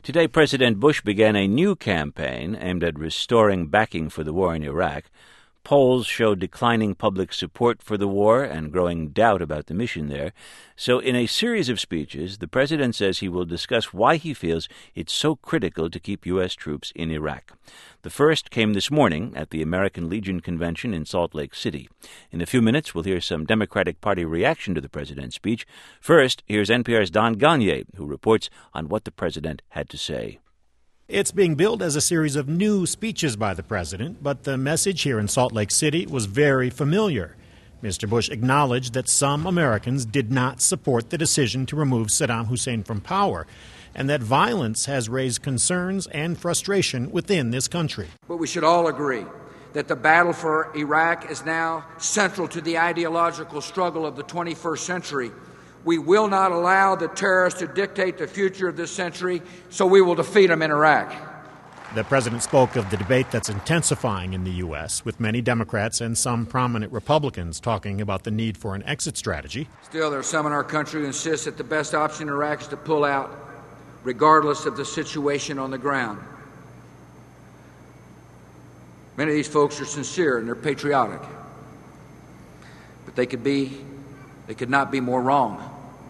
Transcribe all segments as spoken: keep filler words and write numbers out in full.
Today, President Bush began a new campaign aimed at restoring backing for the war in Iraq. Polls show declining public support for the war and growing doubt about the mission there. So in a series of speeches, the president says he will discuss why he feels it's so critical to keep U S troops in Iraq. The first came this morning at the American Legion Convention in Salt Lake City. In a few minutes, we'll hear some Democratic Party reaction to the president's speech. First, here's N P R's Don Gonyea, who reports on what the president had to say. It's being billed as a series of new speeches by the president, but the message here in Salt Lake City was very familiar. Mister Bush acknowledged that some Americans did not support the decision to remove Saddam Hussein from power, and that violence has raised concerns and frustration within this country. But we should all agree that the battle for Iraq is now central to the ideological struggle of the twenty-first century. We will not allow the terrorists to dictate the future of this century, so we will defeat them in Iraq. The president spoke of the debate that's intensifying in the U S, with many Democrats and some prominent Republicans talking about the need for an exit strategy. Still, there are some in our country who insist that the best option in Iraq is to pull out, regardless of the situation on the ground. Many of these folks are sincere and they're patriotic, but they could be, they could not be more wrong.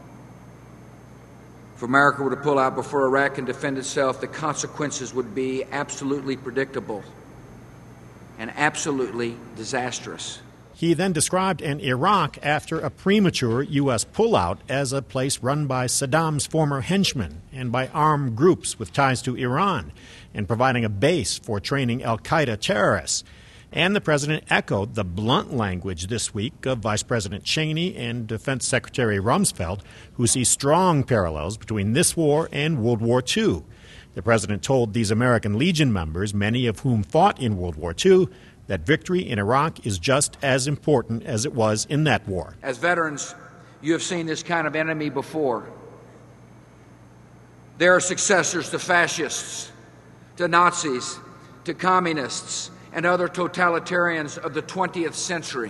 If America were to pull out before Iraq can defend itself, the consequences would be absolutely predictable and absolutely disastrous. He then described an Iraq after a premature U S pullout as a place run by Saddam's former henchmen and by armed groups with ties to Iran, and providing a base for training al-Qaeda terrorists. And the president echoed the blunt language this week of Vice President Cheney and Defense Secretary Rumsfeld, who see strong parallels between this war and World War Two. The president told these American Legion members, many of whom fought in World War Two, that victory in Iraq is just as important as it was in that war. As veterans, you have seen this kind of enemy before. There are successors to fascists, to Nazis, to communists, and other totalitarians of the twentieth century.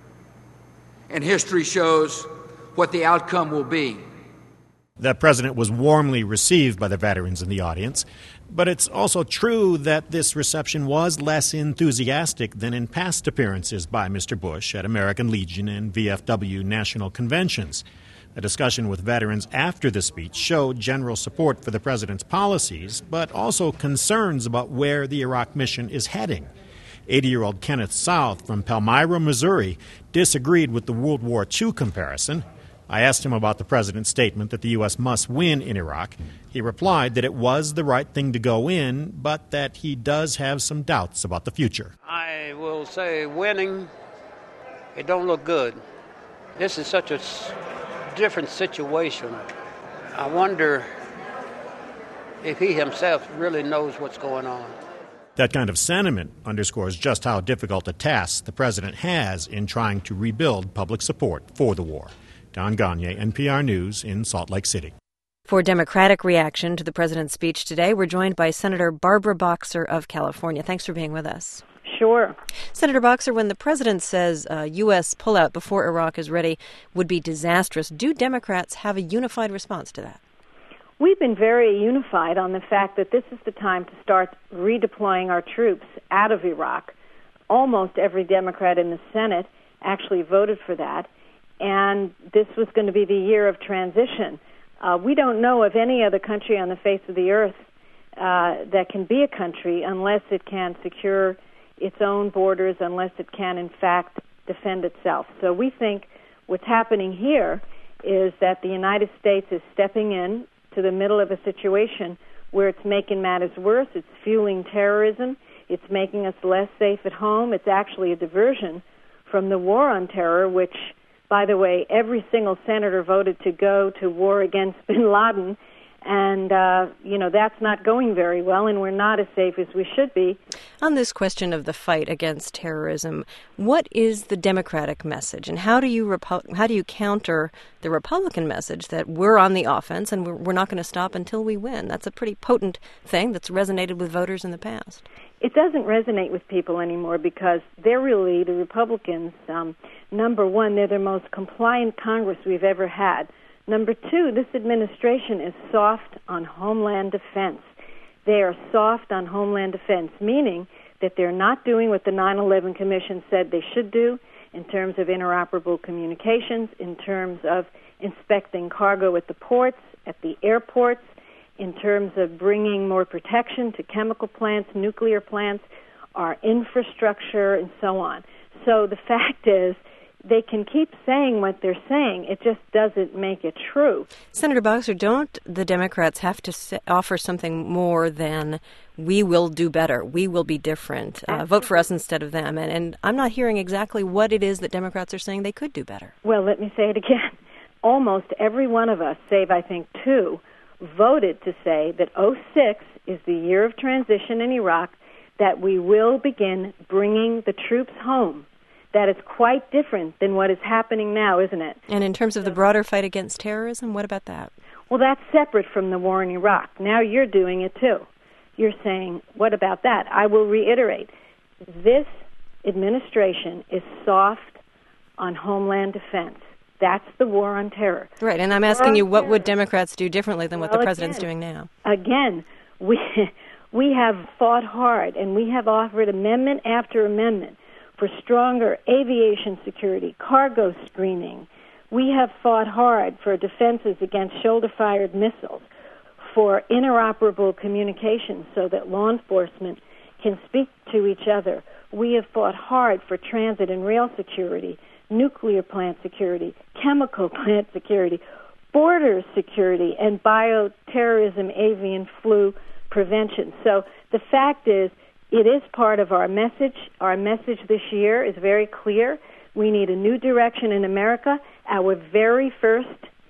And history shows what the outcome will be. The president was warmly received by the veterans in the audience, but it's also true that this reception was less enthusiastic than in past appearances by Mister Bush at American Legion and V F W national conventions. A discussion with veterans after the speech showed general support for the president's policies, but also concerns about where the Iraq mission is heading. eighty-year-old Kenneth South from Palmyra, Missouri, disagreed with the World War Two comparison. I asked him about the president's statement that the U S must win in Iraq. He replied that it was the right thing to go in, but that he does have some doubts about the future. I will say winning, it don't look good. This is such a different situation. I wonder if he himself really knows what's going on. That kind of sentiment underscores just how difficult a task the president has in trying to rebuild public support for the war. Don Gonyea, N P R News in Salt Lake City. For Democratic reaction to the president's speech today, we're joined by Senator Barbara Boxer of California. Thanks for being with us. Sure. Senator Boxer, when the president says uh, U S pullout before Iraq is ready would be disastrous, do Democrats have a unified response to that? We've been very unified on the fact that this is the time to start redeploying our troops out of Iraq. Almost every Democrat in the Senate actually voted for that, and this was going to be the year of transition. Uh, we don't know of any other country on the face of the earth uh, that can be a country unless it can secure its own borders, unless it can, in fact, defend itself. So we think what's happening here is that the United States is stepping in to the middle of a situation where it's making matters worse, it's fueling terrorism, it's making us less safe at home, it's actually a diversion from the war on terror, which, by the way, every single senator voted to go to war against bin Laden, and, uh, you know, that's not going very well, and we're not as safe as we should be. On this question of the fight against terrorism, what is the Democratic message, and how do you repu- how do you counter the Republican message that we're on the offense and we're, we're not going to stop until we win? That's a pretty potent thing that's resonated with voters in the past. It doesn't resonate with people anymore because they're really, the Republicans, um, number one, they're the most compliant Congress we've ever had. Number two, this administration is soft on homeland defense. They are soft on homeland defense, meaning that they're not doing what the nine eleven Commission said they should do in terms of interoperable communications, in terms of inspecting cargo at the ports, at the airports, in terms of bringing more protection to chemical plants, nuclear plants, our infrastructure, and so on. So the fact is, they can keep saying what they're saying. It just doesn't make it true. Senator Boxer, don't the Democrats have to say, offer something more than we will do better, we will be different, uh, vote for us instead of them? And, and I'm not hearing exactly what it is that Democrats are saying they could do better. Well, let me say it again. Almost every one of us, save I think two, voted to say that oh six is the year of transition in Iraq, that we will begin bringing the troops home. That is quite different than what is happening now, isn't it? And in terms of the broader fight against terrorism, what about that? Well, that's separate from the war in Iraq. Now you're doing it too. You're saying, what about that? I will reiterate, this administration is soft on homeland defense. That's the war on terror. Right, and I'm asking you, what would Democrats do differently than what well, the president's again, doing now? Again, we we have fought hard, and we have offered amendment after amendment for stronger aviation security, cargo screening. We have fought hard for defenses against shoulder-fired missiles, for interoperable communications so that law enforcement can speak to each other. We have fought hard for transit and rail security, nuclear plant security, chemical plant security, border security, and bioterrorism, avian flu prevention. So the fact is, it is part of our message. Our message this year is very clear. We need a new direction in America. Our very first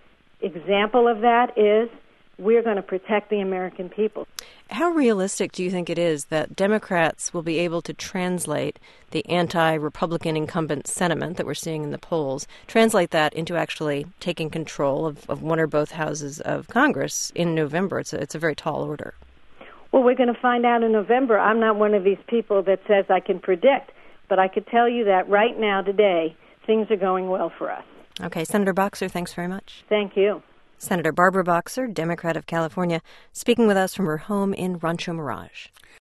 example of that is we're going to protect the American people. How realistic do you think it is that Democrats will be able to translate the anti-Republican incumbent sentiment that we're seeing in the polls, translate that into actually taking control of, of one or both houses of Congress in November? It's a, it's a very tall order. Well, we're going to find out in November. I'm not one of these people that says I can predict, but I could tell you that right now, today, things are going well for us. Okay, Senator Boxer, thanks very much. Thank you. Senator Barbara Boxer, Democrat of California, speaking with us from her home in Rancho Mirage.